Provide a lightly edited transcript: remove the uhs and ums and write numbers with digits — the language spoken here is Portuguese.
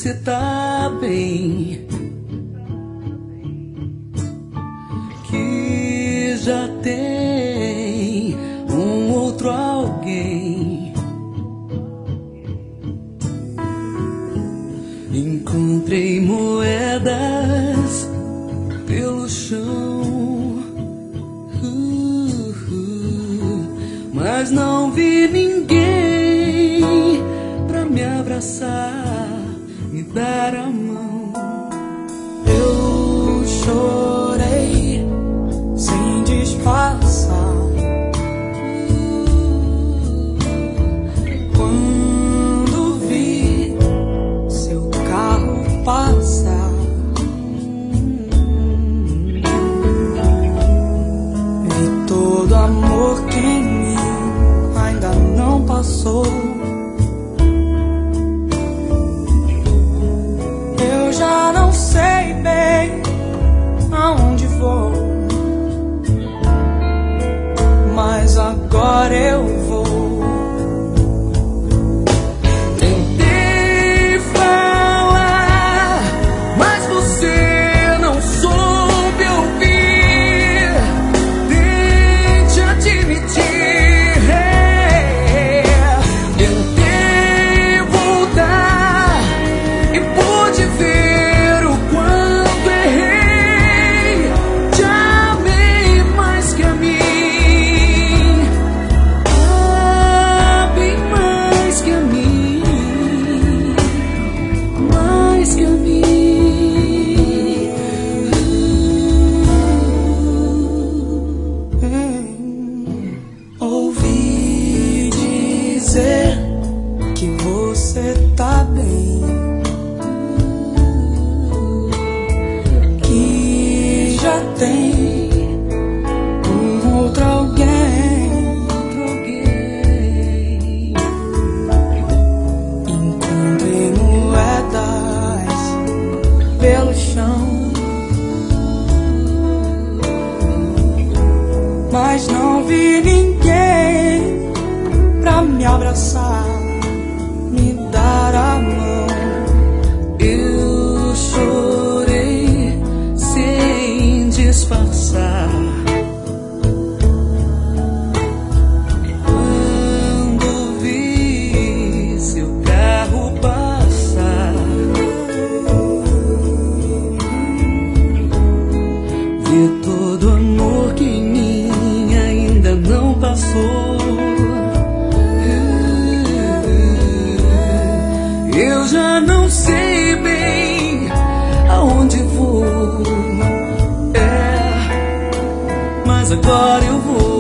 você tá bem, que já tem um outro alguém. Encontrei moedas pelo chão, mas não vi ninguém pra me abraçar, me dar a mão. Eu chorei sem disfarçar quando vi seu carro passar. Vi todo amor que em mim ainda não passou. Eu já não sei bem aonde vou, mas agora eu vou. Tentei falar, mas você não soube ouvir. Tente admitir. Tentei voltar e pude ver o quanto errei. Te amei mais que a mim, bem mais que a mim, mais que a mim. Ouvi dizer que você tá bem, que já tem um outro alguém. Encontrei moedas pelo chão, mas não vi ninguém pra me abraçar, me dar a mão. Eu chorei sem disfarçar quando vi seu carro passar. Vi todo amor que em mim ainda não passou. Eu já não sei bem aonde vou, mas agora eu vou.